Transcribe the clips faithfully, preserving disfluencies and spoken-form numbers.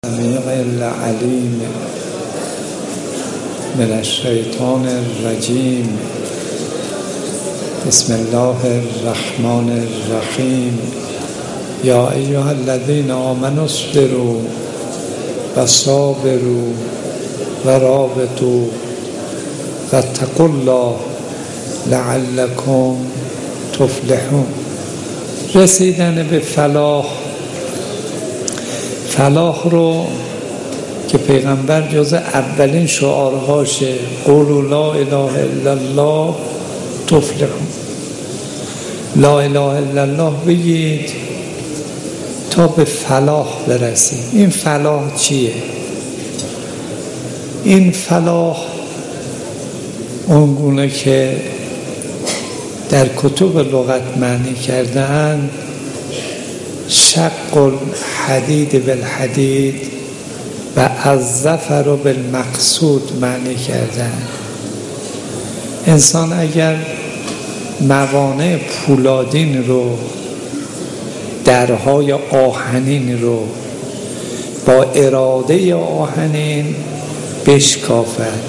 السمیع العلیم من الشیطان الرجیم. بسم الله الرحمن الرحیم. یا ایها الذین آمنوا اصبروا و صابروا و رابطوا واتقوا الله لعلکم تفلحون. رسیدن به فلاح فلاح رو که پیغمبر جز اولین شعارهاشه قولوا لا اله الا الله تفلحون. لا اله الا الله بگید تا به فلاح برسید. این فلاح چیه؟ این فلاح اونگونه که در کتب لغت معنی کردن شق الحدید بالحدید و الظفر بالمقصود معنی کردن. انسان اگر موانع پولادین رو، درهای آهنین رو با اراده آهنین بشکافد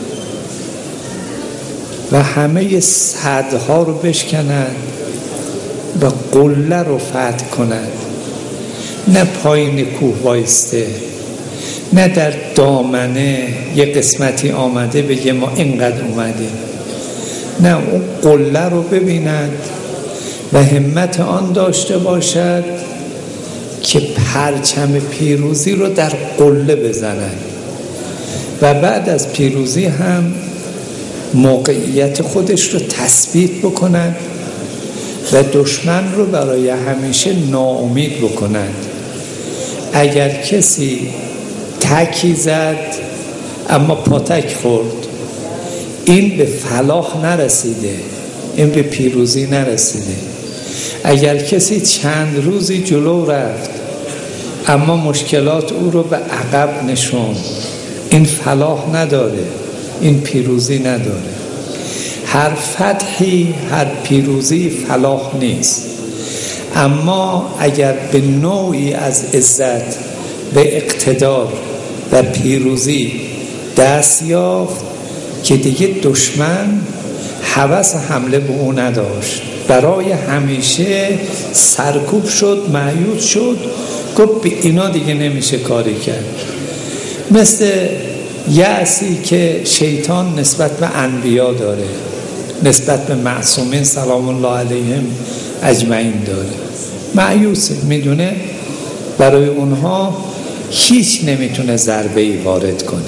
و همه سدها رو بشکند و قله رو فتح کند، نه پایین کوه وایسته، نه در دامنه یه قسمتی آمده بگه ما اینقدر اومدیم، نه اون قله رو ببیند و همت آن داشته باشد که پرچم پیروزی رو در قله بزند و بعد از پیروزی هم موقعیت خودش رو تثبیت بکند و دشمن رو برای همیشه ناامید بکند. اگر کسی تکی زد اما پاتک خورد، این به فلاح نرسیده، این به پیروزی نرسیده. اگر کسی چند روزی جلو رفت اما مشکلات او رو به عقب نشوند، این فلاح نداره، این پیروزی نداره. هر فتحی، هر پیروزی فلاح نیست، اما اگر به نوعی از عزت به اقتدار و پیروزی دست یافت که دیگه دشمن هوس حمله به او نداشت، برای همیشه سرکوب شد، مایوس شد، گفت به اینا دیگه نمیشه کاری کرد. مثل یأسی که شیطان نسبت به انبیا داره، نسبت به معصومین سلام الله علیهم اجمعین داره. مایوسه، میدونه برای اونها هیچ نمیتونه ضربه‌ای وارد کنه.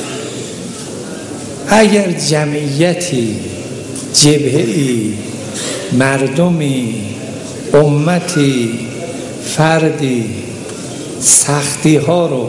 اگر جمعیتی، جبهه‌ای، مردمی، امتی، فردی سختی ها رو،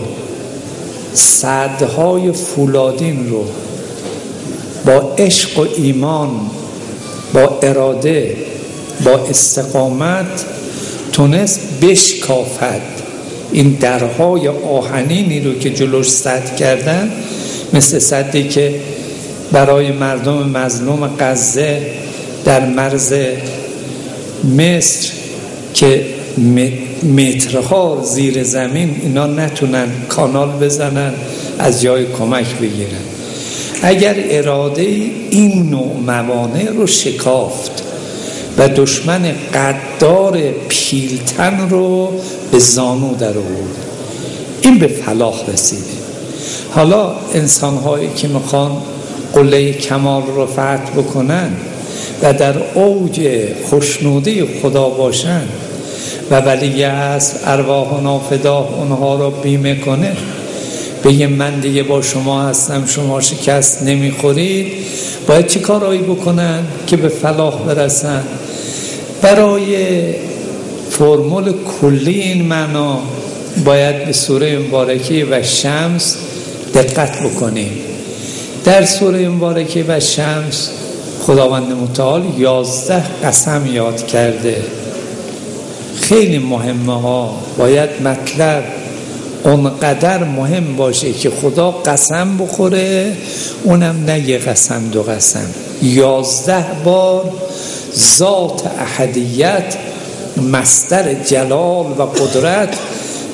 سدهای فولادین رو با عشق و ایمان، با اراده، با استقامت تونست بشکافد، این درهای آهنینی رو که جلوش سد کردن، مثل سدی که برای مردم مظلوم غزه در مرز مصر که مترها زیر زمین اینا نتونن کانال بزنن از جای کمک بگیرن. اگر اراده این نوع موانع رو شکافت و دشمن قدار پیلتن رو به زانو در آورد، این به فلاح رسیده. حالا انسان‌هایی که میخوان قله کمال رو فتح بکنن و در اوج خوشنودی خدا باشن و ولی اصل ارواحنا فداه اونها رو بیمه کنه، بگه من دیگه با شما هستم، شما شکست نمیخورید، باید چی کارهایی بکنن که به فلاح برسن؟ برای فرمول کلی این معنا باید به سوره مبارکه و شمس دقت بکنیم. در سوره مبارکه و شمس خداوند متعال یازده قسم یاد کرده. خیلی مهمه ها، باید مطلب اونقدر مهم باشه که خدا قسم بخوره، اونم نه یه قسم دو قسم، یازده بار ذات احدیت، مصدر جلال و قدرت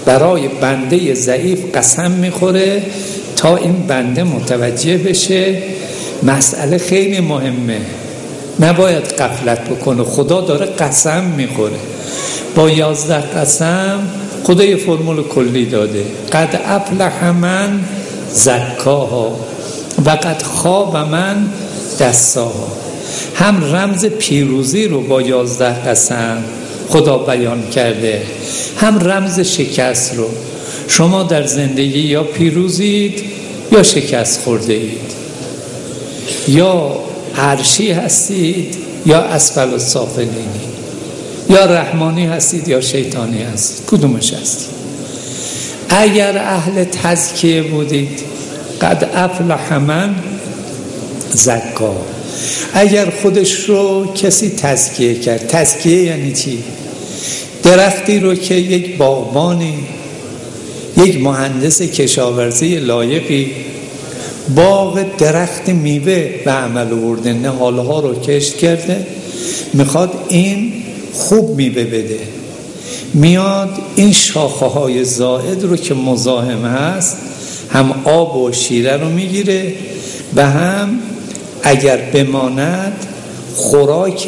برای بنده ضعیف قسم میخوره تا این بنده متوجه بشه مسئله خیلی مهمه، نباید غفلت بکنه. خدا داره قسم میخوره. با یازده قسم خدا یه فرمول کلی داده: قد افلح من زکاها و قد خاب من دساها. هم رمز پیروزی رو با یازده قسم خدا بیان کرده، هم رمز شکست رو. شما در زندگی یا پیروزید یا شکست خورده اید، یا عرشی هستید یا اسفل السافلینی، یا رحمانی هستید یا شیطانی هستید. کدومش هستید؟ اگر اهل تزکیه بودید قد افلح من زکا، اگر خودش رو کسی تزکیه کرد. تزکیه یعنی چی؟ درختی رو که یک باغبانی، یک مهندس کشاورزی لایقی باغ درخت میوه به عمل آورده، نهالها رو کشت کرده، میخواد این خوب میوه بده، میاد این شاخه های زائد رو که مزاحم هست، هم آب و شیره رو میگیره و هم اگر بماند خوراک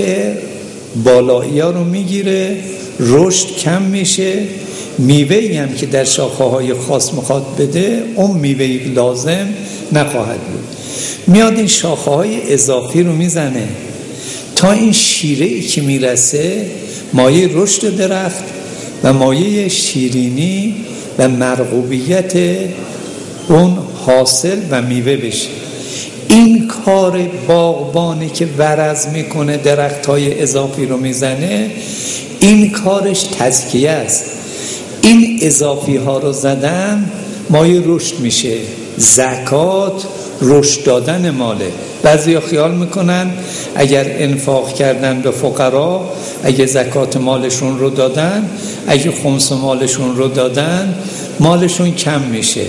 بالایی ها رو میگیره، رشد کم میشه، میوه‌ای هم که در شاخه های خاص میخواد بده اون میوه‌ای لازم نخواهد بود. میاد این شاخه های اضافی رو میزنه تا این شیره‌ای که میرسه مایه رشد درخت و مایه شیرینی و مرغوبیت اون حاصل و میوه بشه. این کار باغبانی که ورز میکنه، درخت های اضافی رو میزنه، این کارش تزکیه است. این اضافی ها رو زدن مایه رشد میشه. زکات رشد دادن ماله. بعضی ها خیال میکنن اگر انفاق کردن به فقرا، اگه زکات مالشون رو دادن، اگه خمس مالشون رو دادن، مالشون کم میشه.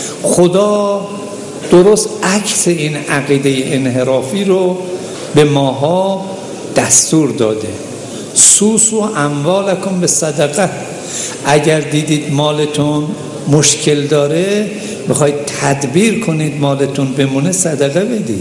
خدا درست عکس این عقیده انحرافی رو به ماها دستور داده: سوسو اموالکم به صدقه. اگر دیدید مالتون مشکل داره، بخواید تدبیر کنید مالتون بمونه، صدقه بدید.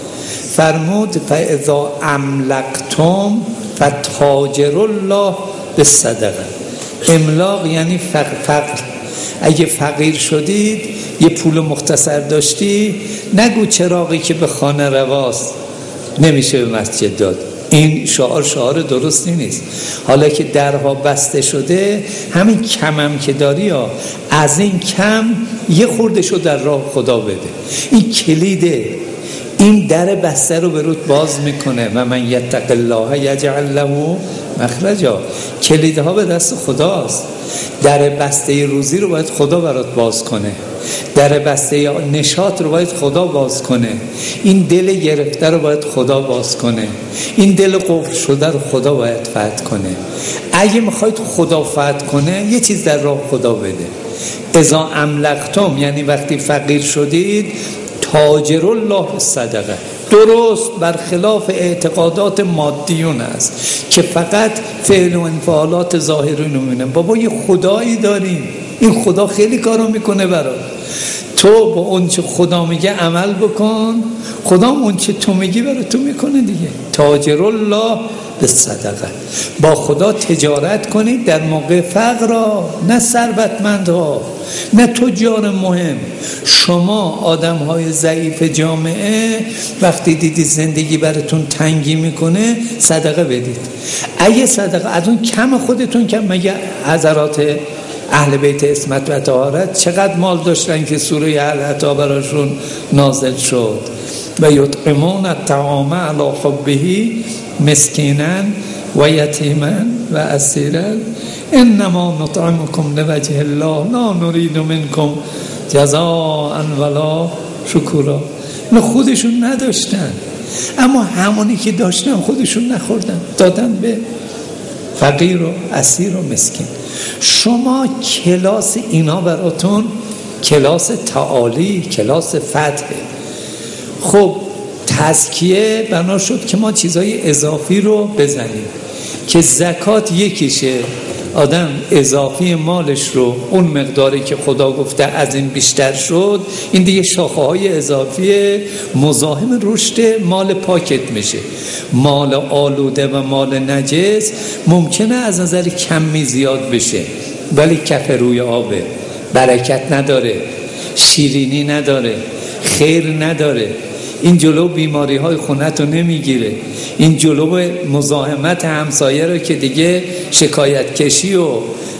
فرمود فاذا املقتم فتاجروا الله بالصدقه. املاق یعنی فقر, فقر. اگه فقیر شدید، یه پول مختصر داشتی، نگو چراغی که به خانه رواست نمیشه به مسجد داد. این شعار شعار درستی نیست. حالا که درها بسته شده، همین کمم که داری ها، از این کم یه خوردشو در راه خدا بده. این کلیده، این در بسته رو به رود باز میکنه. و من یتق الله یجعل له مخرجا. کلیدها به دست خداست. در بسته روزی رو باید خدا برات باز کنه، در بسته نشاط رو باید خدا باز کنه، این دل گرفته رو باید خدا باز کنه، این دل قفل شده رو خدا باید فتح کنه. اگه میخواید خدا فتح کنه، یه چیز در راه خدا بده. اذا املقتم یعنی وقتی فقیر شدید، تاجر الله صدقه. درست برخلاف اعتقادات مادیون است که فقط فعل و انفعالات ظاهری رو میبینن. بابا یه خدایی داریم، این خدا خیلی کارو میکنه برات. تو با اون چه خدا میگه عمل بکن، خدا اون چه تو میگی برای تو میکنه دیگه. تاجر الله به صدقه. با خدا تجارت کنید در موقع فقر، نه ثروتمندها، نه تجار مهم. شما آدم های ضعیف جامعه وقتی دیدید زندگی براتون تنگی میکنه، صدقه بدید. اگه صدقه از اون کم خودتون کم، مگه حضرات اهل بیت عصمت و طهارت چقدر مال داشتن که سوره العطا براشون نازل شد؟ و یطعمون الطعام علی حبه مسکینا و یتیما و اسیرا انما نطعمکم لوجه الله لا نرید منکم جزاء ولا شکورا. نه خودشون نداشتن، اما همونی که داشتن خودشون نخوردن، دادن به فقیر و اسیر و مسکین. شما کلاس اینا براتون کلاس تعالی، کلاس فتحه. خب تزکیه بنا شد که ما چیزای اضافی رو بزنیم که زکات یکیشه، آدم اضافی مالش رو اون مقداری که خدا گفته از این بیشتر شد، این دیگه شاخه های اضافی مزاحم رشد مال پاکت میشه. مال آلوده و مال نجس ممکنه از نظر کمی زیاد بشه ولی کف روی آبه، برکت نداره، شیرینی نداره، خیر نداره. این جلو بیماری های خونت رو نمیگیره، این جلو مزاحمت همسایه رو که دیگه شکایت کشی و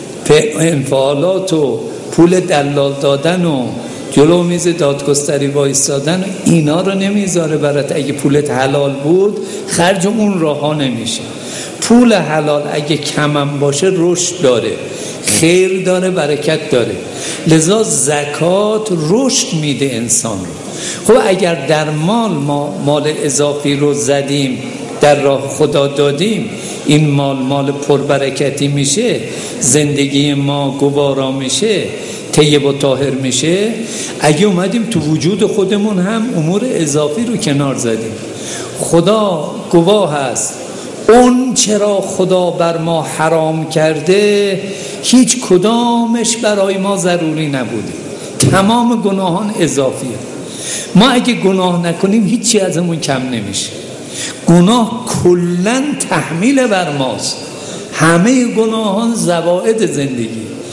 انفعالات و پول دلال دادن و جلو میز دادگستری وایستادن اینا رو نمیذاره برات. اگه پولت حلال بود خرج اون راه ها نمیشه. پول حلال اگه کمم باشه رشد داره، خیر داره، برکت داره. لذا زکات رشد میده انسان رو. خب اگر در مال ما مال اضافی رو زدیم در راه خدا دادیم، این مال مال پربرکتی میشه، زندگی ما گوارا میشه، طیب و طاهر میشه. اگه اومدیم تو وجود خودمون هم امور اضافی رو کنار زدیم، خدا گواه هست اون چرا خدا بر ما حرام کرده هیچ کدامش برای ما ضروری نبوده، تمام گناهان اضافیه. ما اگه گناه نکنیم هیچی ازمون کم نمیشه. گناه کلن تحمیل بر ماست، همه گناهان زوائد زندگی.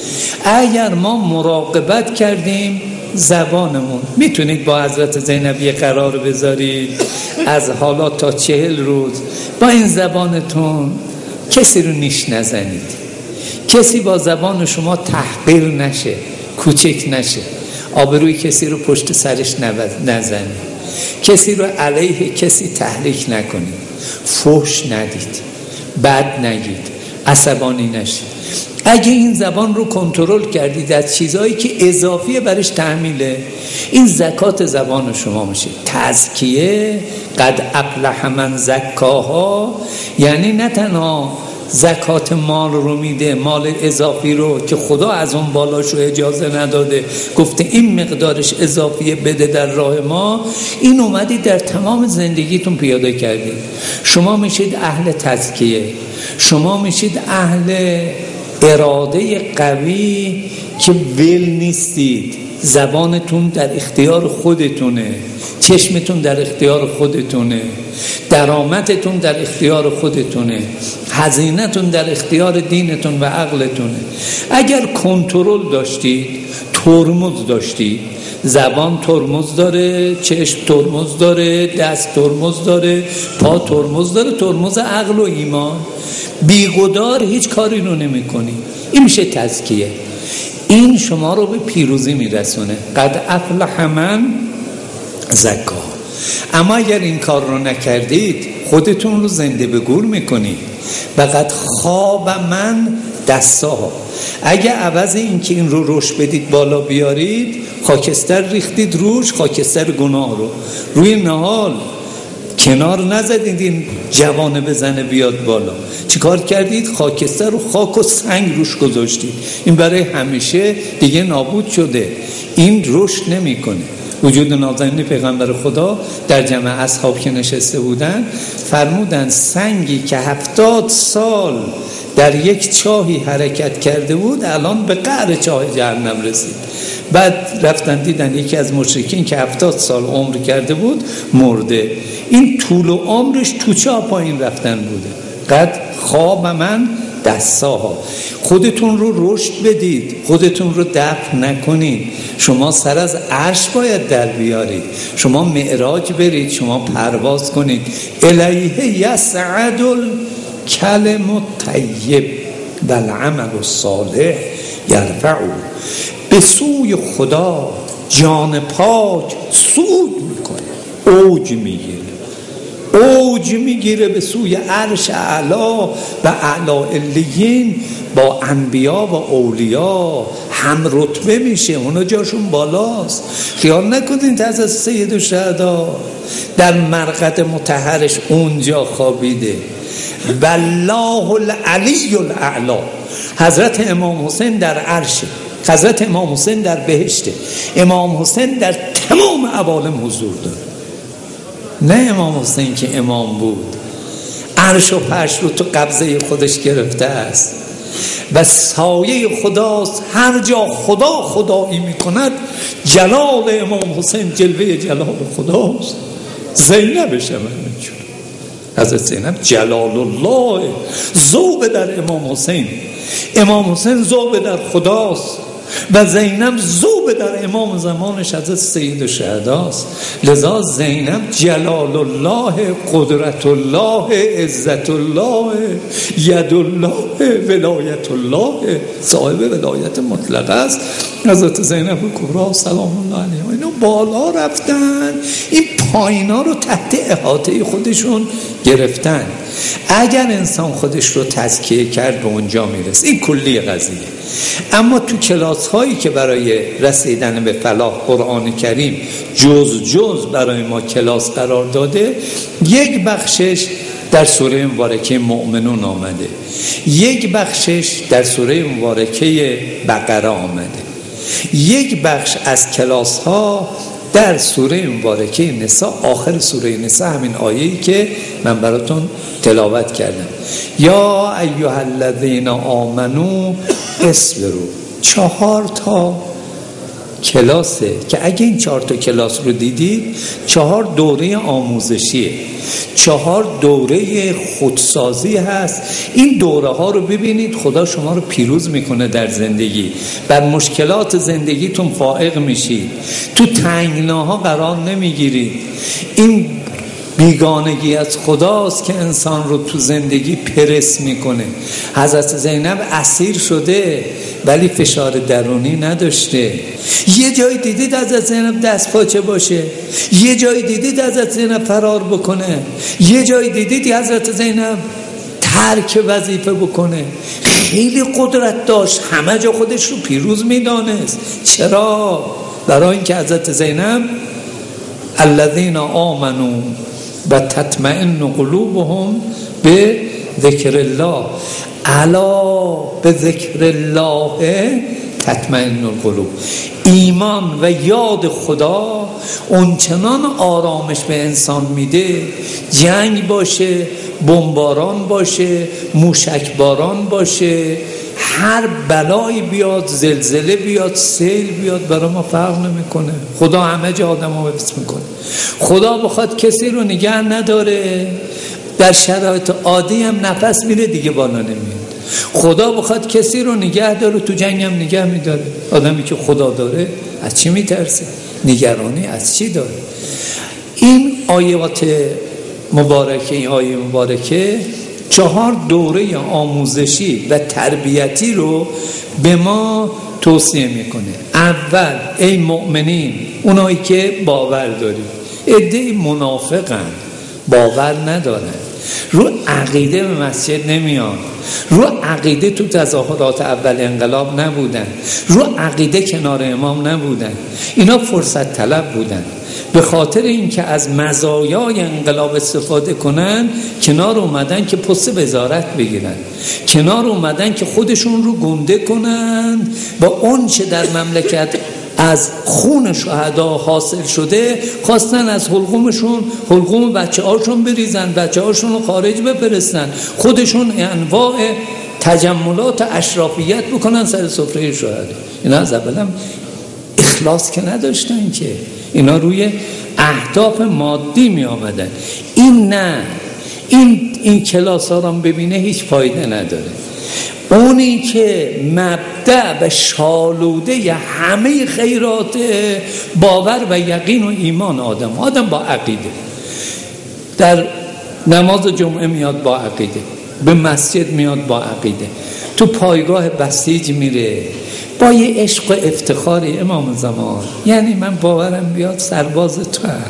اگر ما مراقبت کردیم زبانمون، میتونید با حضرت زینبی قرار بذارید از حالا تا چهل روز با این زبانتون کسی رو نیش نزنید، کسی با زبان شما تحقیر نشه، کوچک نشه، آبروی کسی رو پشت سرش نزنید، کسی رو علیه کسی تحریک نکنید، فحش ندید، بد نگید، عصبانی نشید. اگه این زبان رو کنترل کردید از چیزهایی که اضافیه برش تحمیله، این زکات زبان شما میشه. تزکیه قد افلح من زکاها، یعنی نه تنها زکات مال رو میده، مال اضافی رو که خدا از اون بالاشو اجازه نداده، گفته این مقدارش اضافیه بده در راه ما، این اومدید در تمام زندگیتون پیاده کردید. شما میشید اهل تزکیه، شما میشید اهل اراده قوی که ول نیستید. زبانتون در اختیار خودتونه، چشمتون در اختیار خودتونه، درآمدتون در اختیار خودتونه، هزینه‌تون در اختیار دینتون و عقلتونه. اگر کنترل داشتید، ترمز داشتید، زبان ترمز داره، چشم ترمز داره، دست ترمز داره، پا ترمز داره، ترمز عقل و ایمان، بی‌گدار هیچ کاری رو نمی کنی. این میشه تزکیه. این شما رو به پیروزی میرسونه. قد افلح من زکا. اما اگر این کار رو نکردید خودتون رو زنده به گور میکنید. فقط خواب من دستاها. اگه عوض این که این رو رشد بدید بالا بیارید، خاکستر ریختید روش، خاکستر گناه رو روی نهال کنار نزدید این جوانه بزنه بیاد بالا. چیکار کردید؟ خاکستر رو خاک و سنگ روش گذاشتید. این برای همیشه دیگه نابود شده، این رشد نمیکنه. وجود نازنین پیغمبر خدا در جمع اصحاب که نشسته بودن فرمودن سنگی که هفتاد سال در یک چاهی حرکت کرده بود الان به قعر چاه جهنم رسید. بعد رفتن دیدن یکی از مشرکین که هفتاد سال عمر کرده بود مرده. این طول و عمرش تو چاه پایین رفتن بوده. قد خواب من دستاها. خودتون رو رشد بدید، خودتون رو دفع نکنید. شما سر از عرش باید در بیارید، شما معراج برید، شما پرواز کنید. الیه یصعد الکلم الطیب والعمل الصالح یرفعه. به سوی خدا جان پاک صعود میکنه، اوج میگیره، اوج میگیره به سوی عرش اعلا و اعلا علیین. با انبیا و اولیا هم رتبه میشه، اونا جاشون بالاست. خیال نکنید از سید الشهدا در مرقد مطهرش اونجا خوابیده. والله العلی الاعلا. حضرت امام حسین در عرشه، حضرت امام حسین در بهشته، امام حسین در تمام عوالم حضور داره. نه امام حسین که امام بود عرش و فرش رو تو قبضه خودش گرفته است. و سایه خداست. هر جا خدا خدایی میکند جلال امام حسین جلوه جلال خداست. زینبش هم اینجور، حضرت زینب جلال الله ذوب در امام حسین، امام حسین ذوب در خداست و زینب ذوب در امام زمانش حضرت سید الشهداست. لذا زینب جلال الله، قدرت الله، عزت الله، ید الله، ولایت الله، صاحب ولایت مطلقه است. حضرت زینب کبرا سلام الله علیها اینو بالا رفتن، این پایینا رو تحت احاطه خودشون گرفتن. اگر انسان خودش رو تزکیه کرد به اونجا میرسه. این کلی قضیه. اما تو کلاس هایی که برای رسیدن به فلاح قرآن کریم جز جز برای ما کلاس قرار داده، یک بخشش در سوره مبارکه مؤمنون آمده، یک بخشش در سوره مبارکه بقره آمده، یک بخش از کلاس ها در سوره مبارکه نساء، آخر سوره نساء، همین آیه‌ای که من براتون تلاوت کردم، یا ایها الذین آمنو اصبروا. چهار تا کلاسه که اگه این چهار تا کلاس رو دیدید، چهار دوره آموزشیه، چهار دوره خودسازی هست. این دوره ها رو ببینید خدا شما رو پیروز میکنه در زندگی، بر مشکلات زندگیتون فائق میشید، تو تنگناها قرار نمیگیرید. این بیگانگی از خداست که انسان رو تو زندگی پرس میکنه. حضرت زینب اسیر شده ولی فشار درونی نداشته. یه جای دیدید حضرت زینب دست پاچه باشه، یه جای دیدید حضرت زینب فرار بکنه، یه جای دیدید حضرت زینب ترک وظیفه بکنه. خیلی قدرت داشت، همه جا خودش رو پیروز میدانست. چرا؟ برای اینکه حضرت زینب الذین آمنوا و تطمئن قلوبهم به ذکر الله، الا به ذکر الله تطمئن القلوب. ایمان و یاد خدا اونچنان آرامش به انسان میده، جنگ باشه، بمباران باشه، موشک باران باشه، هر بلایی بیاد، زلزله بیاد، سیل بیاد، برای ما فرق نمیکنه. خدا همه جا آدم ها حفظ میکنه. خدا بخواد کسی رو نگه نداره، در شرایط عادی هم نفس میره دیگه بالا نمیاد. خدا بخواد کسی رو نگه داره، تو جنگ هم نگه میداره. آدمی که خدا داره از چی میترسه؟ نگرانی از چی داره؟ این آیات مبارکه، این آیه مبارکه چهار دوره آموزشی و تربیتی رو به ما توصیه میکنه. اول ای مؤمنین، اونایی که باور دارید. عده‌ای منافقن، باور ندارن، رو عقیده به مسجد نمیان، رو عقیده تو تظاهرات اول انقلاب نبودن، رو عقیده کنار امام نبودن. اینا فرصت طلب بودن. به خاطر اینکه از مزایای انقلاب استفاده کنن، کنار اومدن که پست وزارت بگیرن، کنار اومدن که خودشون رو گنده کنن با اون چه در مملکت از خون شهدا حاصل شده، خواستن از حلقومشون، حلقوم بچه هاشون بریزن، بچه هاشون رو خارج بفرستن، خودشون انواع تجملات اشرافیت بکنن سر سفره شهدا. اینا از اولم اخلاص که نداشتن، که اینا روی اهداف مادی می آمدن. این نه، این این کلاس ها رو ببینه هیچ فایده نداره. اونی که مبدأ و شالوده همه خیرات باور و یقین و ایمان آدم آدم با عقیده، در نماز جمعه میاد با عقیده، به مسجد میاد با عقیده، تو پایگاه بسیج میره با یه عشق و افتخاری امام زمان. یعنی من باورم بیاد سرباز تو هم.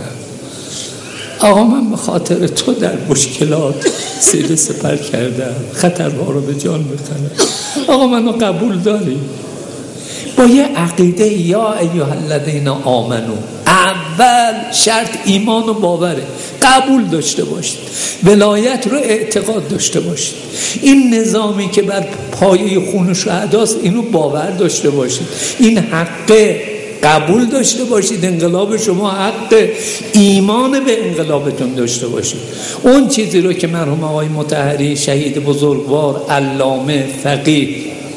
آقا من به خاطر تو در مشکلات سیده سپر کردم، خطرها رو به جان بخرم. آقا منو قبول داری؟ با یه عقیده یا ایها الذین آمنو، اول شرط ایمان و باوره، قبول داشته باشید، ولایت رو اعتقاد داشته باشید. این نظامی که بر پایه خون شهداست اینو باور داشته باشید. این حق قبول داشته باشید انقلاب شما حق، ایمان به انقلابتون داشته باشید. اون چیزی رو که مرحوم آقای مطهری شهید بزرگوار، علامه، فقیه،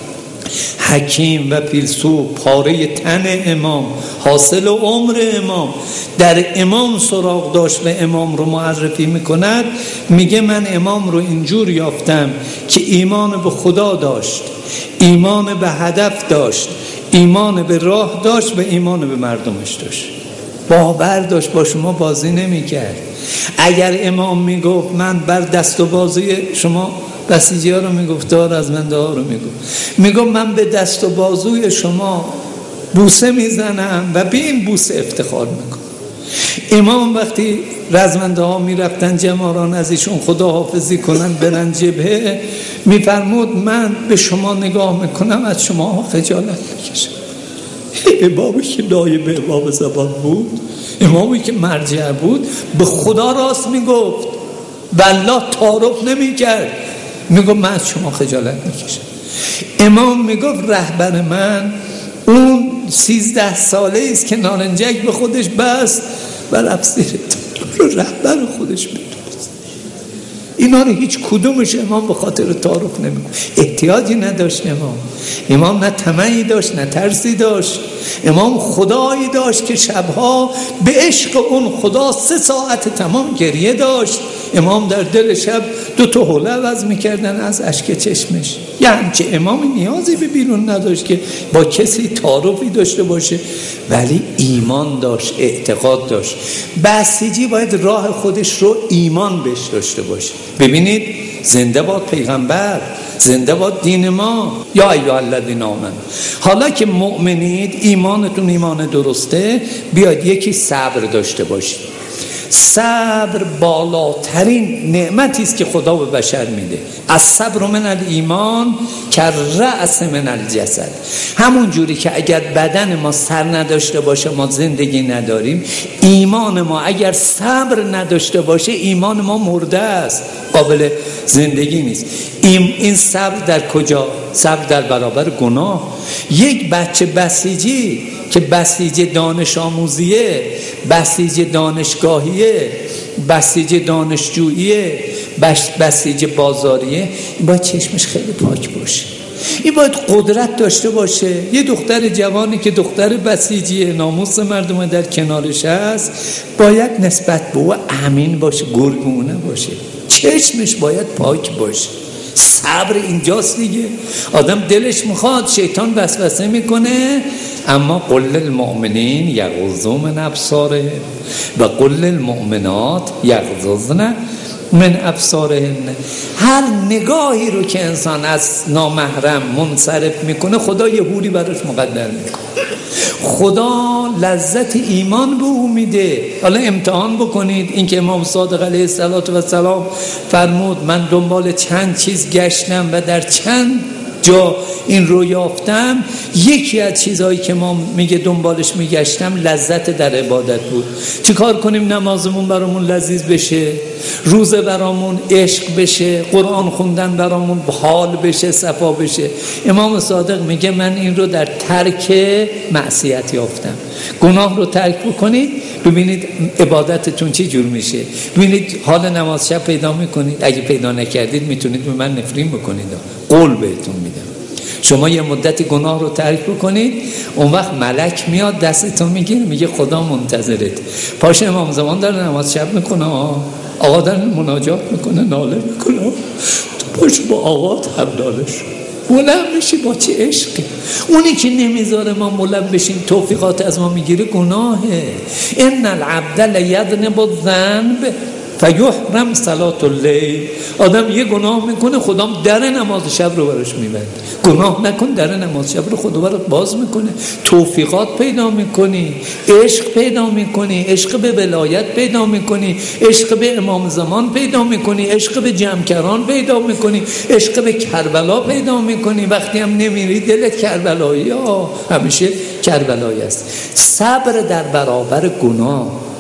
حکیم و فیلسوف، پاره تن امام، حاصل عمر امام، در امام سراغ داشت و امام رو معرفی میکند، میگه من امام رو اینجور یافتم که ایمان به خدا داشت، ایمان به هدف داشت، ایمان به راه داشت و ایمان به مردمش داشت. باور داشت، با شما بازی نمیکرد. اگر امام میگفت من بر دست و بازوی شما بسیجی ها رو میگفت، دار از منده ها رو میگفت، میگفت من به دست و بازوی شما بوسه میزنم و به این بوسه افتخار میکنم. امام وقتی رزمنده ها میرفتن جماران از ایشون خدا حافظی کنن برن جبهه، میفرمود من به شما نگاه میکنم از شما خجالت میکشم. امامی که نایب امام زمان بود، امامی که مرجع بود، به خدا راست میگفت، والله تعارف نمیکرد، میگفت من از شما خجالت میکشم. امام میگفت رهبر من اون سیزده ساله است که نارنجک به خودش بست و رفت زیر رو رهبر خودش میدونست. اینا رو هیچ کدومش امام به خاطر تعارف نمیکنه. احتیاجی نداشت امام. امام نه طمعی داشت نه ترسی داشت. امام خدایی داشت که شبها به عشق اون خدا سه ساعت تمام گریه داشت. امام در دل شب دو تا حوله عوض میکردن از اشک چشمش. یه همچه امامی نیازی به بیرون نداشت که با کسی تعارفی داشته باشه، ولی ایمان داشت، اعتقاد داشت. بسیجی باید راه خودش رو ایمان بهش داشته باشه. ببینید زنده باد پیغمبر، زنده باد دین ما. یا ایها الذین آمنوا، حالا که مؤمنید، ایمانتون ایمان درسته، بیاید یکی صبر داشته باشید. صبر بالاترین نعمتی است که خدا به بشر میده. الصبر من الایمان کالرأس من الجسد. همون جوری که اگر بدن ما سر نداشته باشه ما زندگی نداریم، ایمان ما اگر صبر نداشته باشه ایمان ما مرده است، قابل زندگی نیست. این این صبر در کجا؟ صبر در برابر گناه. یک بچه بسیجی که بسیج دانش آموزیه، بسیج دانشگاهیه، بسیج دانشجوییه، بسیج بازاریه، این باید چشمش خیلی پاک باشه، این باید قدرت داشته باشه. یه دختر جوانی که دختر بسیجیه، ناموس مردم در کنارش هست، باید نسبت به او امین باشه، گرگونه باشه، چشمش باید پاک باشه. صبر اینجاست دیگه. آدم دلش میخواد، شیطان وسوسه میکنه، اما قل للمؤمنین یغضوا من ابصارهم و قل للمؤمنات یغضضن من ابصارهن. هر نگاهی رو که انسان از نامحرم منصرف میکنه خدا یه حوری براش مقدر میکنه. خدا لذت ایمان به او میده. حالا امتحان بکنید. این که امام صادق علیه السلام فرمود من دنبال چند چیز گشتم و در چند جا این رو یافتم، یکی از چیزهایی که ما میگه دنبالش میگشتم لذت در عبادت بود. چی کار کنیم نمازمون برامون لذیذ بشه، روزه برامون عشق بشه، قرآن خوندن برامون حال بشه، صفا بشه. امام صادق میگه من این رو در ترک معصیت یافتم. گناه رو ترک بکنید ببینید عبادتتون چی جور میشه، ببینید حال نماز شب پیدا میکنید. اگه پیدا نکردید میتونید به من نفرین بکنید، قول بهتون میدم. شما یه مدتی گناه رو ترک بکنید، اون وقت ملک میاد دستتون میگیره میگه خدا منتظرت. پاش امام زمان داره نماز شب میکنه، آقا داره مناجات میکنه، ناله میکنه، تو پاش با آقا هم ناله شد. بلند بشی با چه عشقی. اونی که نمیذاره ما بلند بشیم توفیقات از ما میگیره گناهه. ان العبد لیذنب الذنب فیحرم صلاة اللیل. آدم یه گناه میکنه خدا در نماز شب رو براش میبنده. گناه نکن، در نماز شب رو خدا برات باز میکنه. توفیقات پیدا میکنی، عشق پیدا میکنی، عشق به ولایت پیدا میکنی، عشق به امام زمان پیدا میکنی، عشق به جمکران پیدا میکنی، عشق به کربلا پیدا میکنی. وقتی هم نمیری دلت کربلایی ها، همیشه کربلایی است. صبر در برابر گناه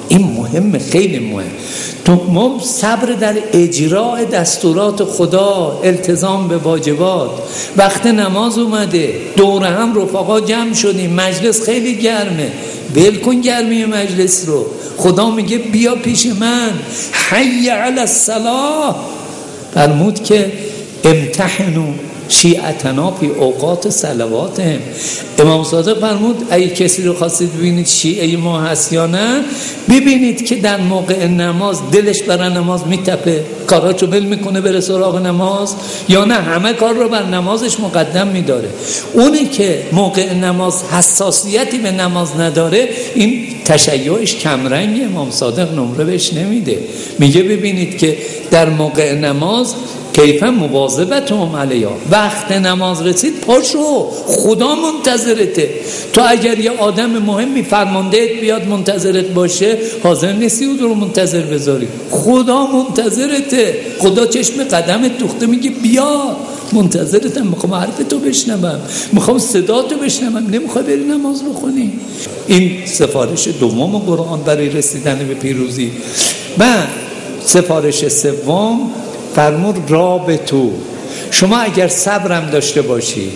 این مهمه، خیلی مهم. تو ما صبر در اجرای دستورات خدا، التزام به واجبات. وقت نماز اومده، دور هم رفقا جمع شدیم، مجلس خیلی گرمه، ول کن گرمی مجلس رو. خدا میگه بیا پیش من، حی علی الصلاة. فرمود که امتحنوا شیعتنا فی اوقات صلواتهم. امام صادق فرمود اگه کسی رو خواستید ببینید شیعه ما هست یا نه، ببینید که در موقع نماز دلش برای نماز میتپه، کاراشو ول میکنه بره سراغ نماز، یا نه همه کار رو بر نمازش مقدم میداره. اونی که موقع نماز حساسیتی به نماز نداره، این تشیعش کمرنگ. امام صادق نمره بهش نمیده، میگه ببینید که در موقع نماز کیفا مواظبتهم علیها، وقت نماز رسید پاشو، خدا منتظرته. تو اگر یه آدم مهمی فرماندهت بیاد منتظرت باشه، حاضر نیستی او رو منتظر بذاری. خدا منتظرته، خدا چشم قدمت دوخته، میگه بیا منتظرتم، میخوام حرف تو بشنوم، میخوام صدا تو بشنوم، نمیخوای بری نماز بخونی. این سفارش دوم قرآن برای رسیدن به پیروزی. و سفارش سوم فرمود رابطو، شما اگر صبرم داشته باشی،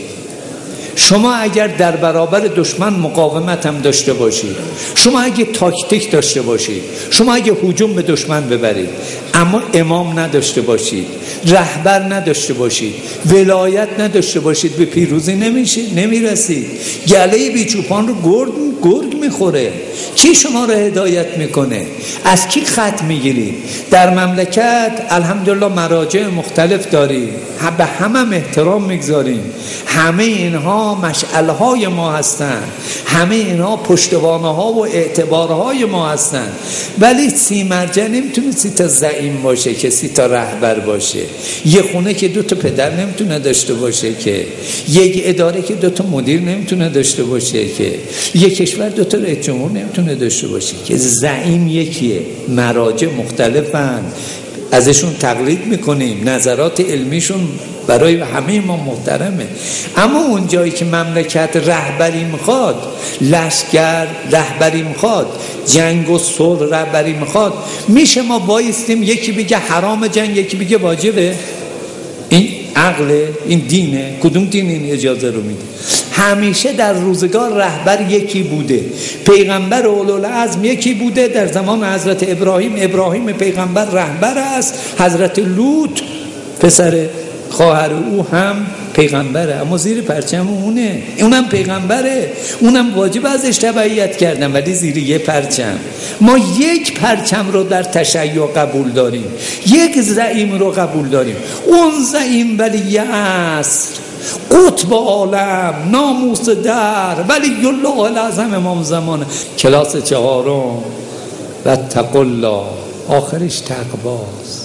شما اگر در برابر دشمن مقاومت هم داشته باشید، شما اگه تاکتیک داشته باشید، شما اگه هجوم به دشمن ببرید اما امام نداشته باشید، رهبر نداشته باشید، ولایت نداشته باشید، به پیروزی نمیشه، نمیرسید. گله بیچوپان رو گرد گرگ میخوره. کی شما رو هدایت میکنه؟ از کی خط میگیرید؟ در مملکت الحمدلله مراجع مختلف داریم، به همه هم احترام میگذاریم، همه اینها مشعلهای ما هستند، همه اینها پشتوانه و اعتبارهای ما هستند. ولی سی مرجع نمیتونه سی تا زعیم باشه که سی تا رهبر باشه. یه خونه که دو تا پدر نمیتونه داشته باشه که، یک اداره که دو تا مدیر نمیتونه داشته باشه که، یک کشور دو تا رئیس جمهور نمیتونه داشته باشه که. زعیم یکیه، مراجع مختلفن، ازشون تقلید میکنیم، نظرات علمیشون برای همه ما محترمه. اما اون جایی که مملکت رهبری میخواد، لشکر رهبری میخواد، جنگ و صلح رهبری میخواد، میشه ما بایستیم یکی بگه حرام جنگ، یکی بگه واجبه؟ این عقله؟ این دینه؟ کدوم دین این اجازه رو میده؟ همیشه در روزگار رهبر یکی بوده، پیغمبر اولوالعزم یکی بوده. در زمان حضرت ابراهیم، ابراهیم پیغمبر رهبر است، حضرت لوط پسر خواهر او هم پیغمبره، اما زیر پرچم اونه، اونم پیغمبره، اونم واجب ازش تبعیت کردن، ولی زیر یه پرچم. ما یک پرچم رو در تشیع قبول داریم، یک زعیم رو قبول داریم. اون زعیم ولی عصر، قطب عالم، ناموس در، ولی الله العظم امام زمانه. کلاس چهارم و تقوا الله، آخرش تقواست.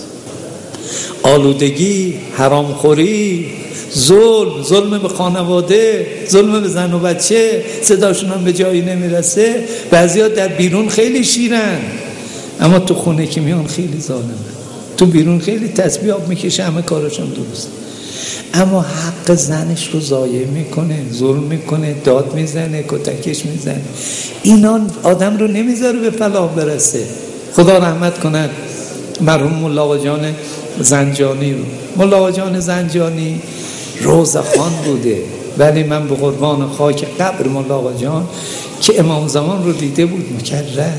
آلودگی، حرامخوری، ظلم، ظلم به خانواده، ظلم به زن و بچه، صداشون هم به جایی نمیرسه. بعضیا در بیرون خیلی شیرن اما تو خونه که میان خیلی ظالمن. تو بیرون خیلی تسبیح آب میکشه، همه کاراشون درست، اما حق زنش رو ضایع میکنه، ظلم میکنه، داد میزنه، کتکش میزنه. اینا آدم رو نمیذاره به فلاح برسه. خدا رحمت کند مرحوم ملا آقا جان زنجانی رو. ملا آقا جان زنجانی روزخوان بوده، ولی من به قربان خاک قبر ملا آقا جان که امام زمان رو دیده بود مکرر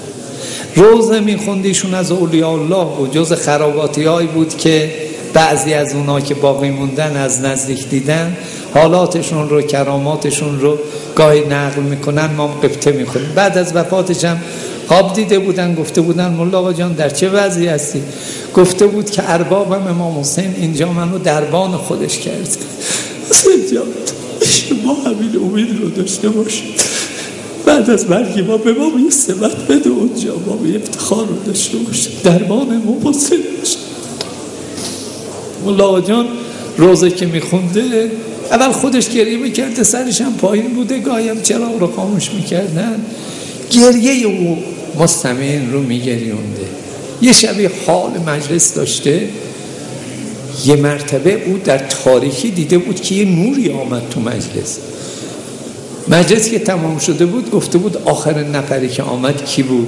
روزه میخوندیشون از اولیاء الله بود. جز خراباتی هایی بود که بعضی از اونا که باقی موندن از نزدیک دیدن، حالاتشون رو، کراماتشون رو گاهی نقل میکنن، ما قبطه میخونیم. بعد از وفاتش هم خواب دیده بودن، گفته بودن ملا آقا جان در چه وضعی هستی؟ گفته بود که اربابم امام حسین اینجا منو دربان خودش کرد. حسین جان ما همین امید رو داشته باشیم، بعد از مرگ ما به ما یه سمت بده اونجا، ما به افتخار رو داشته باشیم، دربان امام حسین باشیم. ملا آقا جان روزه که میخونده اول خودش گریه میکرده، سرش هم پایین بوده، گاهی هم چراغ رو خاموش میکردن، گریه او مستمعین رو میگریونده. یه شبی حال مجلس داشته، یه مرتبه او در تاریکی دیده بود که یه نوری آمد تو مجلس. مجلس که تمام شده بود گفته بود آخرین نفری که آمد کی بود؟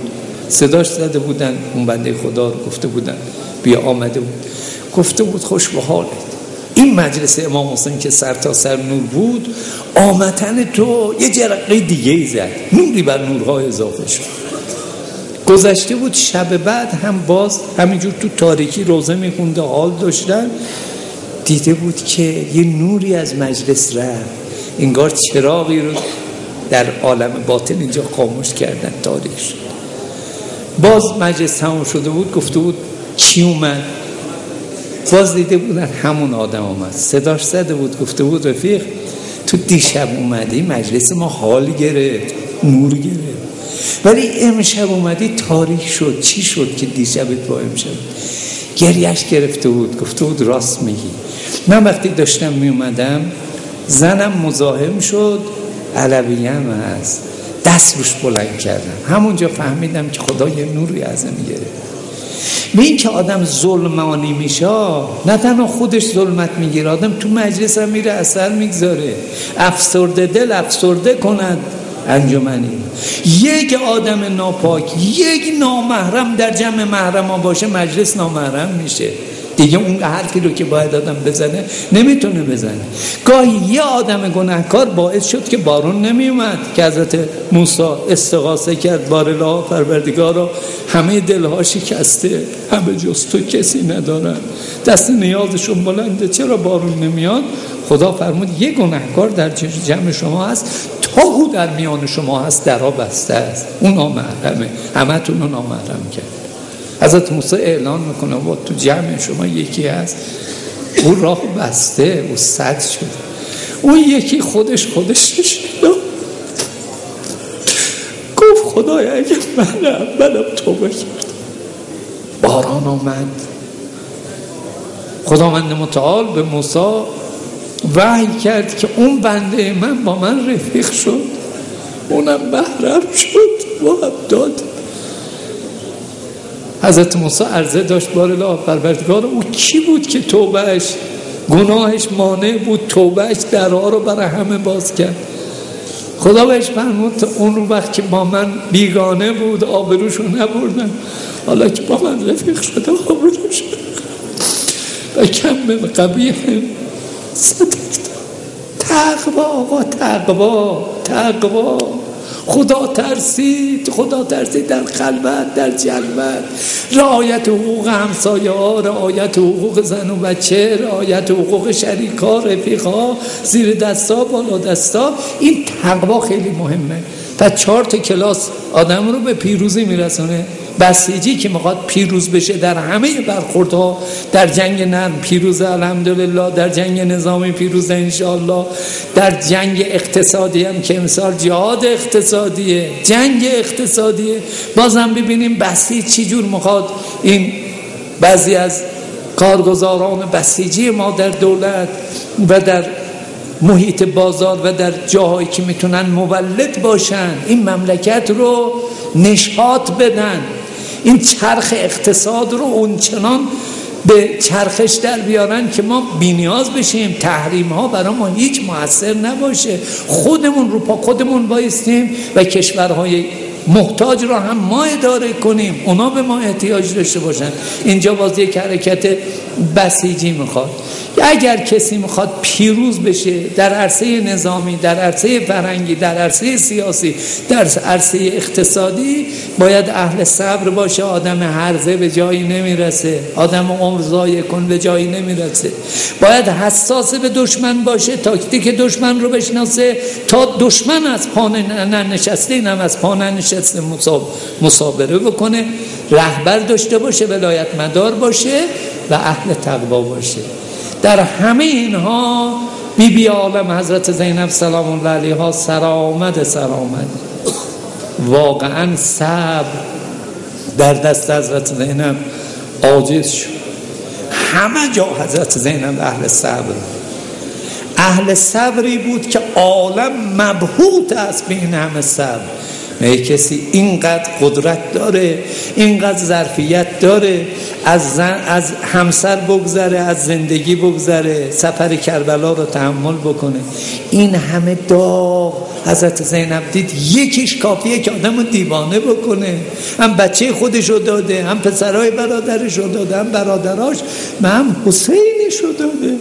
صداش زده بودن، اون بنده خدا رو گفته بودن بیا، آمده بود گفته بود خوش به حالت. این مجلس امام حسین که سر تا سر نور بود، آمدن تو یه جرقه دیگه ای زد، نوری بر نورهای اضافه شد. گذشته بود شب بعد هم باز همینجور تو تاریکی روزه میخونده، حال داشتن، دیده بود که یه نوری از مجلس رفت، انگار چراغی رو در عالم باطن اینجا خاموش کردن، تاریک شد. باز مجلس تمام شده بود، گفته بود کی اومد؟ باز دیده بودن همون آدم اومد، صداش زده بود، گفته بود رفیق تو دیشب اومدی مجلس ما حال گرفت، نور گرفت، ولی امشب اومدی تاریک شد. چی شد که دیشبت با امشب؟ گریهش گرفته بود، گفته بود راست میگی، من وقتی داشتم می اومدم زنم مزاحم شد، علویم هست، دست روش بلند کردم، همونجا فهمیدم که خدا یه نوری ازم گرفت. به این که آدم ظلمانی میشه، نه تنها خودش ظلمت میگیره، آدم تو مجلس هم میره اثر میگذاره. افسرده دل افسرده کند انجمنی. یک آدم ناپاک، یک نامحرم در جمع محرم ها باشه، مجلس نامحرم میشه دیگه. اون حرفی رو که باید آدم بزنه نمیتونه بزنه. گاهی یه آدم گناهکار باعث شد که بارون نمیومد، که حضرت موسی استغاثه کرد، بارالله پروردگارا همه دلها شکسته، همه جز تو کسی ندارن، دست نیازشون بلنده، چرا بارون نمیاد؟ خدا فرمود یه گناهکار در جمع شما هست، تا او در میان شما هست درها بسته است، اون نامحرمه، همه تون رو نامحرم کرد. حضرت موسی اعلان میکنه با تو جمع شما یکی هست، اون راه بسته، اون سد شده، اون یکی خودش خودش نشد، گفت خدای اگه منم منم توبه کردم. باران آمد، خداوند متعال به موسی وحی کرد که اون بنده من با من رفیق شد، اونم محرم شد و هم داد. حضرت موسی عرضه داشت بارالله پروردگار، او کی بود که توبهش گناهش مانع بود، توبهش درها رو برای همه باز کرد؟ خدا بهش فرمود اون وقت که با من بیگانه بود آبروشو نبردن، حالا که با من رفیق شده آبروشو و کم من قبیح صدقت. تقوا آقا، تقوا تقوا خدا ترسید، خدا ترسید در خلوت، در جلوت، رعایت حقوق همسایه ها، رعایت حقوق زن و بچه، رعایت حقوق شریکا، رفیقا، زیر دستا بالا دستا. این تقوا خیلی مهمه. تا چهار تا کلاس آدم رو به پیروزی میرسونه. بسیجی که میخواد پیروز بشه در همه برخوردها، در جنگ نرم پیروز الحمدلله، در جنگ نظامی پیروز انشاءالله، در جنگ اقتصادی هم که امسال جهاد اقتصادیه، جنگ اقتصادیه. بازم ببینیم بسیج چی جور میخواد این بعضی از کارگزاران بسیجی ما در دولت و در محیط بازار و در جاهایی که میتونن مولد باشن، این مملکت رو نشاط بدن، این چرخ اقتصاد رو اونچنان به چرخش در بیارن که ما بی‌نیاز بشیم، تحریم ها برای ما هیچ مؤثر نباشه، خودمون رو پا خودمون بایستیم و کشورهای محتاج رو هم ما اداره کنیم، اونا به ما احتیاج داشته باشن. اینجا باز یک حرکت بسیجی میخواد. اگر کسی میخواد پیروز بشه در عرصه نظامی، در عرصه فرهنگی، در عرصه سیاسی، در عرصه اقتصادی، باید اهل صبر باشه. آدم هرزه به جایی نمیرسه، آدم عمر ضایع کن به جایی نمیرسه. باید حساس به دشمن باشه، تاکتیک دشمن رو بشناسه تا دشمن از پا ننشسته اینم از پا ننشسته مصابره بکنه. رهبر داشته باشه، ولایت مدار باشه و اهل تقوا باشه. در همه اینها بی بی عالم حضرت زینب سلام الله علیها سرآمد سرآمد واقعا صبر در دست حضرت زینب عاجز شد. همه جا حضرت زینب اهل صبر، اهل صبری بود که عالم مبهوت است به این همه صبر. نه کسی اینقدر قدرت داره، اینقدر ظرفیت داره، از زن، از همسر بگذره، از زندگی بگذره، سفر کربلا رو تحمل بکنه، این همه داغ حضرت زینب دید یکیش کافیه که آدم رو دیوانه بکنه. هم بچه خودش رو داده، هم پسرای برادرش رو داده، هم برادراش، هم حسینش رو داده،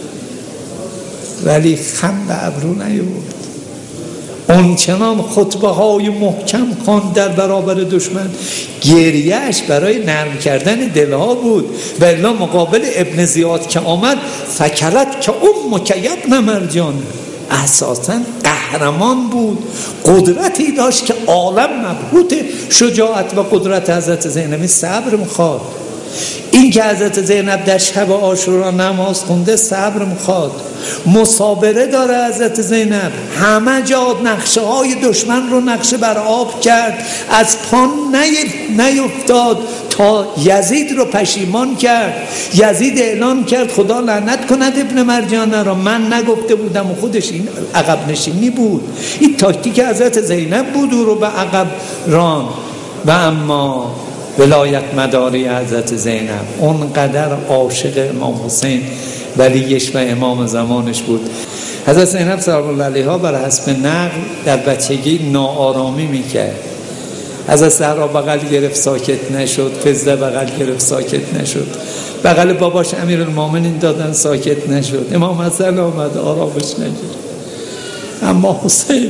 ولی خم به ابرو نیورد. اون چنان خطبه های محکم خواند در برابر دشمن. گریهش برای نرم کردن دلها بود، و الا مقابل ابن زیاد که آمد فکرت که امک ابن مرجان، اساساً قهرمان بود، قدرتی داشت که عالم مبهوت شجاعت و قدرت حضرت زینب. صبر میخواد. این که حضرت زینب در شب عاشورا نماز خونده صبر میخواد. مصابره داره حضرت زینب، همه جا نقشه های دشمن رو نقشه بر آب کرد، از پا نیفتاد تا یزید رو پشیمان کرد. یزید اعلان کرد خدا لعنت کند ابن مرجانه را، من نگفته بودم، و خودش این عقب نشینی بود. این تاکتیک حضرت زینب بود، او رو به عقب ران. و اما ولایت مداری حضرت زینب، اونقدر عاشق امام حسین ولیش و امام زمانش بود. حضرت زینب سلام الله علیها بر حسب نقل در بچگی ناآرامی میکرد. حضرت زهرا بغل گرفت ساکت نشد، فضله بغل گرفت ساکت نشد، بغل باباش امیرالمومنین دادن ساکت نشد، امام حسن آمد آرامش نگرفت. اما حسین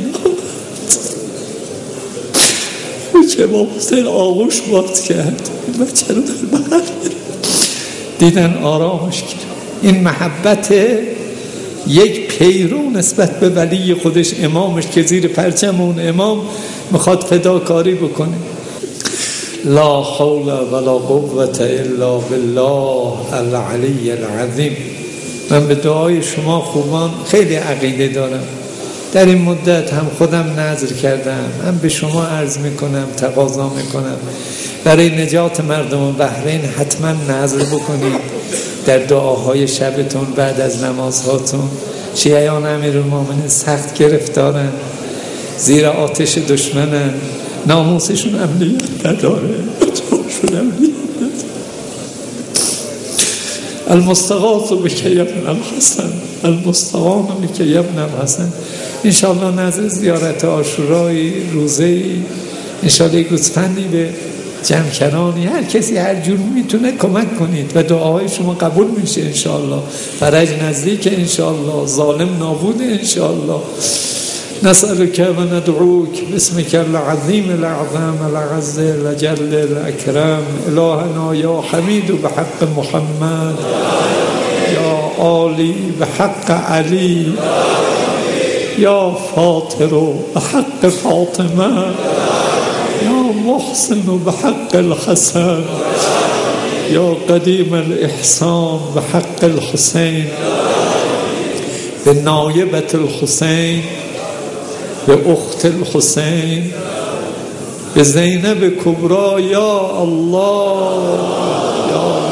که امام حسین آغوش باز کرد، بچه رو در بغل دیدن آرامش کرد. این محبت یک پیرو نسبت به ولی خودش، امامش که زیر پرچم اون امام میخواد فداکاری بکنه. لا حول ولا قوة الا بالله العلی العظیم. من به دعای شما خوبان خیلی عقیده دارم. در این مدت هم خودم نذر کردم، هم به شما عرض میکنم، تقاضا میکنم برای نجات مردم بحرین حتما نذر بکنید در دعاهای شبتون بعد از نمازهاتون. شیعیان امیرالمومنین سخت گرفتارن، زیر آتش دشمنن، ناموسشون امنیت نداره، جاشون امنیت نداره. المستغاث بک یا ابن الحسن، المستغان بک یا ابن الحسن. انشاءالله نظر زیارت عاشورایی، روزه‌ای، انشاءالله گوسفندی به جمع‌کرانی، هر کسی هر جور میتونه کمک کنید و دعاهای شما قبول میشه انشاءالله. فرج نزدیک انشاءالله، ظالم نابود انشاءالله. نسألك و ندعوك باسمك العظیم الاعظم العز الجل الاکرم. الهنا یا حمید بحق محمد، یا عالی بحق علی، یا فاطر بحق فاطمه، یا محسن بحق الحسن، یا قدیم الاحسان بحق الحسین، به نایبت الحسین، به اخت الحسین، به زینب کبرا. یا الله، یا